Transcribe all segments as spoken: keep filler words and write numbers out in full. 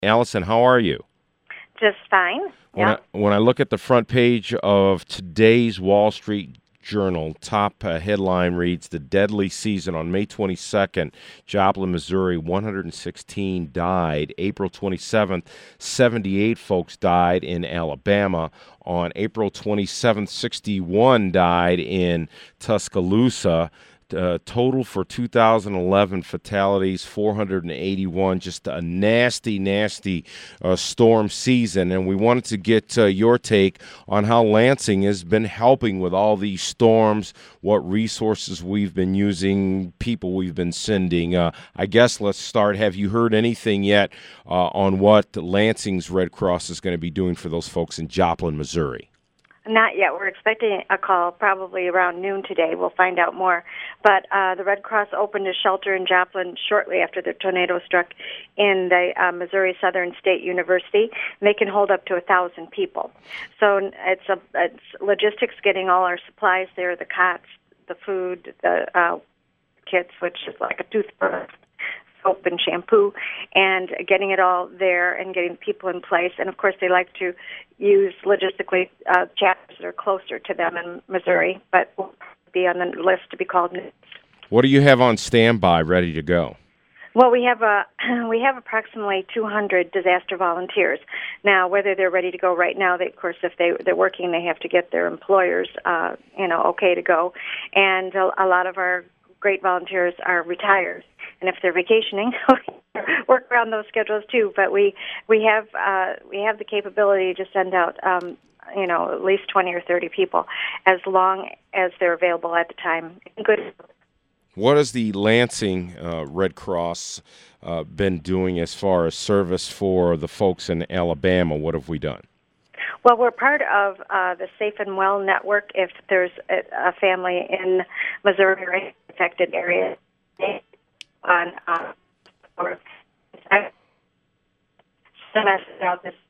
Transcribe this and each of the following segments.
Allison, how are you? Just fine. When Yeah. I, when I look at the front page of today's Wall Street Journal, top uh, headline reads, "The Deadly Season." On May twenty-second, Joplin, Missouri, one hundred sixteen died. April twenty-seventh, seventy-eight folks died in Alabama. On April twenty-seventh, sixty-one died in Tuscaloosa. Uh, total for two thousand eleven fatalities, four hundred eighty-one. Just a nasty, nasty uh, storm season. And we wanted to get uh, your take on how Lansing has been helping with all these storms, what resources we've been using, people we've been sending. Uh, I guess let's start. Have you heard anything yet uh, on what Lansing's Red Cross is going to be doing for those folks in Joplin, Missouri? Not yet. We're expecting a call probably around noon today. We'll find out more. But uh, the Red Cross opened a shelter in Joplin shortly after the tornado struck in the uh, Missouri Southern State University. And they can hold up to a thousand people. So it's a it's logistics getting all our supplies there: the cots, the food, the uh, kits, which is like a toothbrush, soap and shampoo, and getting it all there and getting people in place. And, of course, they like to use logistically uh, chapters that are closer to them in Missouri, but will be on the list to be called next. What do you have on standby ready to go? Well, we have a we have approximately two hundred disaster volunteers. Now, whether they're ready to go right now, they, of course, if they they're working, they have to get their employers, uh, you know, okay to go. And a, a lot of our great volunteers are retired, and if they're vacationing, work around those schedules too. But we we have uh, we have the capability to send out um, you know at least twenty or thirty people, as long as they're available at the time. Good. What has the Lansing uh, Red Cross uh, been doing as far as service for the folks in Alabama? What have we done? Well, we're part of uh, the Safe and Well Network. If there's a, a family in Missouri or affected area, on uh, or send us out this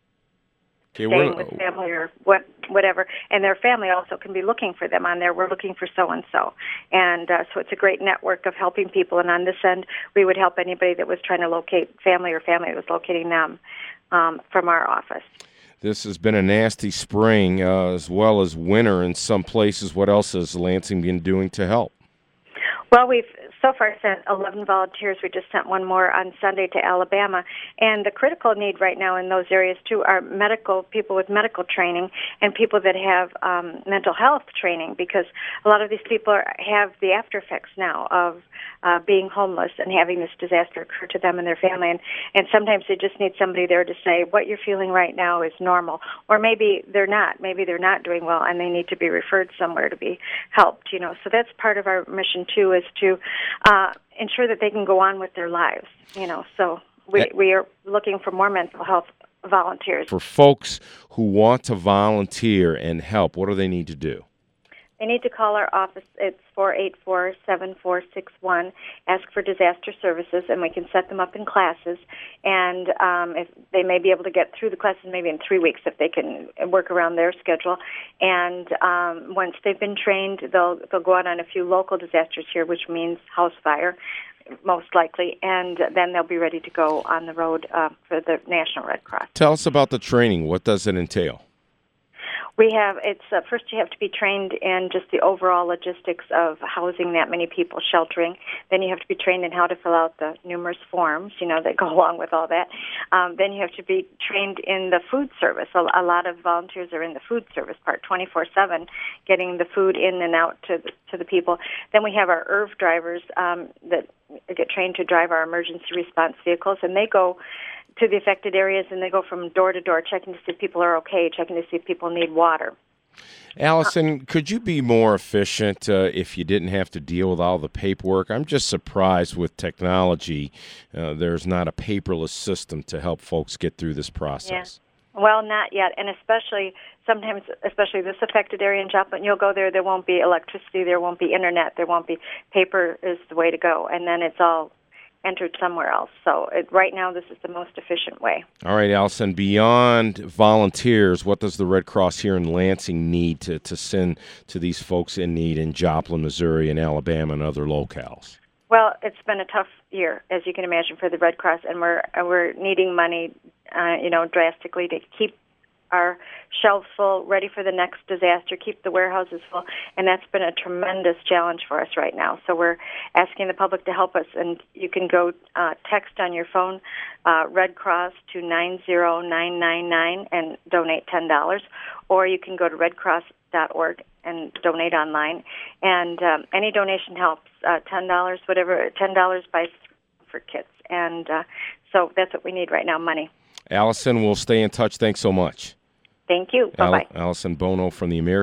Okay, staying with family or what, whatever, and their family also can be looking for them on there. We're looking for so and so, and uh, so it's a great network of helping people. And on this end, we would help anybody that was trying to locate family or family that was locating them um, from our office. This has been a nasty spring uh, as well as winter in some places. What else has Lansing been doing to help? Well, we've so far sent eleven volunteers. We just sent one more on Sunday to Alabama. And the critical need right now in those areas, too, are medical people with medical training and people that have um, mental health training, because a lot of these people are, have the after effects now of uh, being homeless and having this disaster occur to them and their family. And, and sometimes they just need somebody there to say, what you're feeling right now is normal. Or maybe they're not. Maybe they're not doing well and they need to be referred somewhere to be helped, you know. So that's part of our mission, too, is to uh, ensure that they can go on with their lives, you know. So we, we are looking for more mental health volunteers. For folks who want to volunteer and help, what do they need to do? They need to call our office. It's four eight four, seven four six one. Ask for disaster services, and we can set them up in classes. And um, if they may be able to get through the classes maybe in three weeks if they can work around their schedule. And um, once they've been trained, they'll they'll go out on a few local disasters here, which means house fire, most likely, and then they'll be ready to go on the road uh, for the National Red Cross. Tell us about the training. What does it entail? We have, it's, uh, first you have to be trained in just the overall logistics of housing that many people, sheltering. Then you have to be trained in how to fill out the numerous forms, you know, that go along with all that. Um, then you have to be trained in the food service. A, a lot of volunteers are in the food service part, twenty-four seven, getting the food in and out to the, to the people. Then we have our E R V drivers um, that get trained to drive our emergency response vehicles, and they go to the affected areas, and they go from door to door, checking to see if people are okay, checking to see if people need water. Allison, could you be more efficient uh, if you didn't have to deal with all the paperwork? I'm just surprised with technology. Uh, there's not a paperless system to help folks get through this process. Yeah. Well, not yet, and especially sometimes, especially this affected area in Joplin, you'll go there, there won't be electricity, there won't be internet, there won't be, paper is the way to go, and then it's all entered somewhere else. So it, right now, this is the most efficient way. All right, Allison, beyond volunteers, what does the Red Cross here in Lansing need to, to send to these folks in need in Joplin, Missouri, and Alabama and other locales? Well, it's been a tough year, as you can imagine, for the Red Cross, and we're we're needing money, uh, you know, drastically to keep our shelves full, ready for the next disaster, keep the warehouses full, and that's been a tremendous challenge for us right now. So we're asking the public to help us, and you can go uh, text on your phone uh, Red Cross to nine zero nine nine nine and donate ten dollars, or you can go to red cross dot org and donate online. And um, any donation helps. Uh, ten dollars, whatever. Ten dollars buys for kits, and uh, so that's what we need right now: money. Allison, we'll stay in touch. Thanks so much. Thank you. Bye bye. Al- Allison Bono from the American